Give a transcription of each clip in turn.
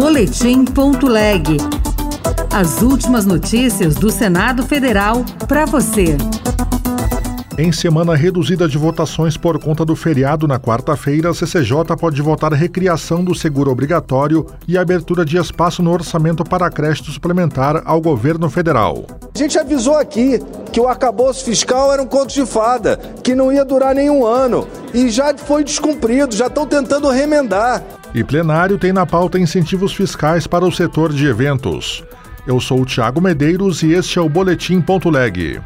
Boletim.leg. As últimas notícias do Senado Federal para você. Em semana reduzida de votações por conta do feriado na quarta-feira, a CCJ pode votar recriação do seguro obrigatório e abertura de espaço no orçamento para crédito suplementar ao governo federal. A gente avisou aqui que o arcabouço fiscal era um conto de fada, que não ia durar nenhum ano, e já foi descumprido, já estão tentando remendar. E plenário tem na pauta incentivos fiscais para o setor de eventos. Eu sou o Thiago Medeiros e este é o Boletim.leg.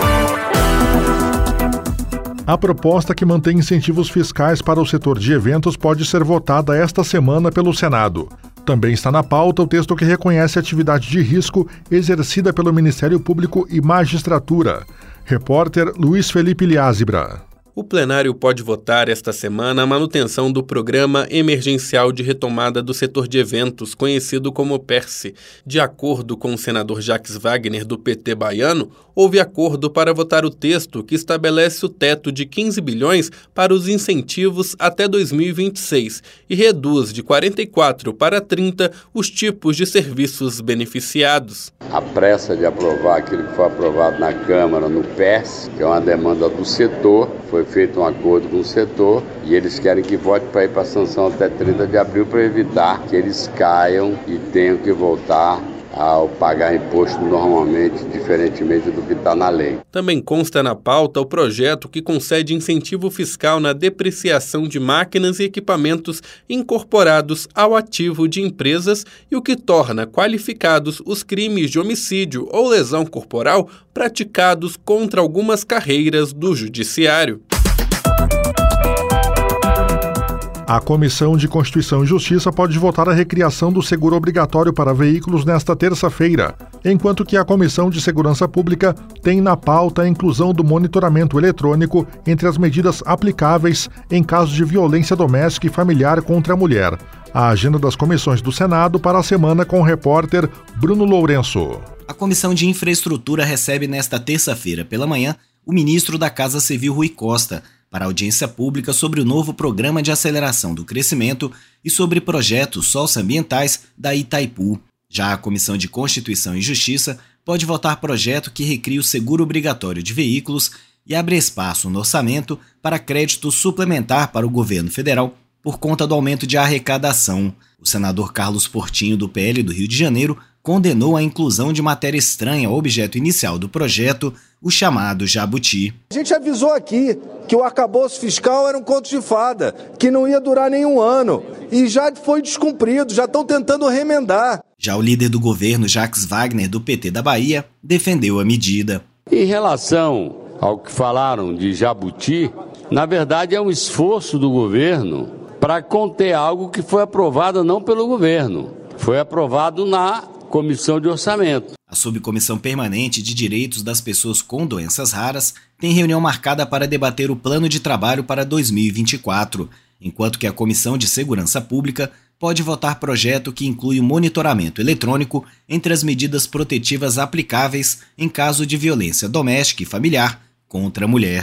A proposta que mantém incentivos fiscais para o setor de eventos pode ser votada esta semana pelo Senado. Também está na pauta o texto que reconhece a atividade de risco exercida pelo Ministério Público e Magistratura. Repórter Luiz Felipe Liázebra. O plenário pode votar esta semana a manutenção do Programa Emergencial de Retomada do Setor de Eventos, conhecido como PERSE. De acordo com o senador Jacques Wagner, do PT baiano, houve acordo para votar o texto que estabelece o teto de 15 bilhões para os incentivos até 2026 e reduz de 44 para 30 os tipos de serviços beneficiados. A pressa de aprovar aquilo que foi aprovado na Câmara no PERSE, que é uma demanda do setor, foi feito um acordo com o setor e eles querem que vote para ir para a sanção até 30 de abril para evitar que eles caiam e tenham que voltar ao pagar imposto normalmente, diferentemente do que está na lei. Também consta na pauta o projeto que concede incentivo fiscal na depreciação de máquinas e equipamentos incorporados ao ativo de empresas e o que torna qualificados os crimes de homicídio ou lesão corporal praticados contra algumas carreiras do judiciário. A Comissão de Constituição e Justiça pode votar a recriação do seguro obrigatório para veículos nesta terça-feira, enquanto que a Comissão de Segurança Pública tem na pauta a inclusão do monitoramento eletrônico entre as medidas aplicáveis em caso de violência doméstica e familiar contra a mulher. A agenda das comissões do Senado para a semana com o repórter Bruno Lourenço. A Comissão de Infraestrutura recebe nesta terça-feira pela manhã o ministro da Casa Civil, Rui Costa, para audiência pública sobre o novo Programa de Aceleração do Crescimento e sobre projetos socioambientais da Itaipu. Já a Comissão de Constituição e Justiça pode votar projeto que recria o seguro obrigatório de veículos e abre espaço no orçamento para crédito suplementar para o governo federal por conta do aumento de arrecadação. O senador Carlos Portinho, do PL do Rio de Janeiro, condenou a inclusão de matéria estranha ao objeto inicial do projeto, o chamado jabuti. A gente avisou aqui que o arcabouço fiscal era um conto de fada, que não ia durar nenhum ano, e já foi descumprido, já estão tentando remendar. Já o líder do governo, Jacques Wagner, do PT da Bahia, defendeu a medida. Em relação ao que falaram de jabuti, na verdade é um esforço do governo para conter algo que foi aprovado não pelo governo, foi aprovado na Comissão de Orçamento. A Subcomissão Permanente de Direitos das Pessoas com Doenças Raras tem reunião marcada para debater o plano de trabalho para 2024, enquanto que a Comissão de Segurança Pública pode votar projeto que inclui o monitoramento eletrônico entre as medidas protetivas aplicáveis em caso de violência doméstica e familiar contra a mulher.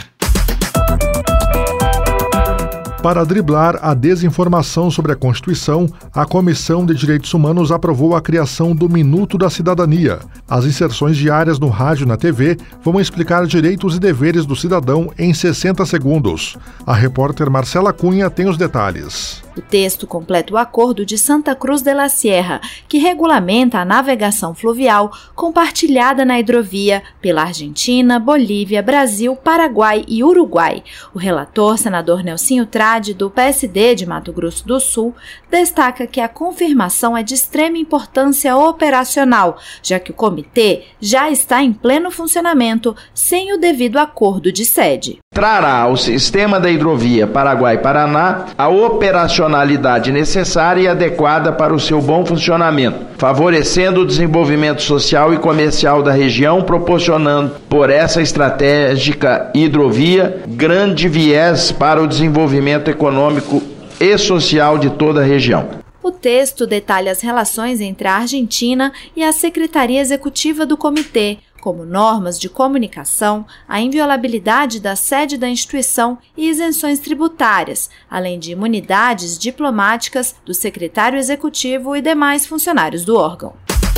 Para driblar a desinformação sobre a Constituição, a Comissão de Direitos Humanos aprovou a criação do Minuto da Cidadania. As inserções diárias no rádio e na TV vão explicar direitos e deveres do cidadão em 60 segundos. A repórter Marcela Cunha tem os detalhes. O texto completa o Acordo de Santa Cruz de la Sierra, que regulamenta a navegação fluvial compartilhada na hidrovia pela Argentina, Bolívia, Brasil, Paraguai e Uruguai. O relator, senador Nelsinho Trade, do PSD de Mato Grosso do Sul, destaca que a confirmação é de extrema importância operacional, já que o comitê já está em pleno funcionamento sem o devido acordo de sede. Trará ao sistema da hidrovia Paraguai-Paraná a operacionalidade necessária e adequada para o seu bom funcionamento, favorecendo o desenvolvimento social e comercial da região, proporcionando, por essa estratégica hidrovia, grande viés para o desenvolvimento econômico e social de toda a região. O texto detalha as relações entre a Argentina e a Secretaria Executiva do Comitê, como normas de comunicação, a inviolabilidade da sede da instituição e isenções tributárias, além de imunidades diplomáticas do secretário executivo e demais funcionários do órgão.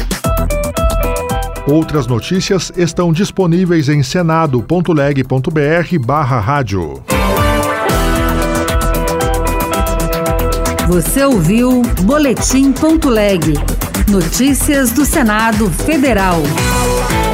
Outras notícias estão disponíveis em senado.leg.br/rádio. Você ouviu Boletim.leg. Notícias do Senado Federal.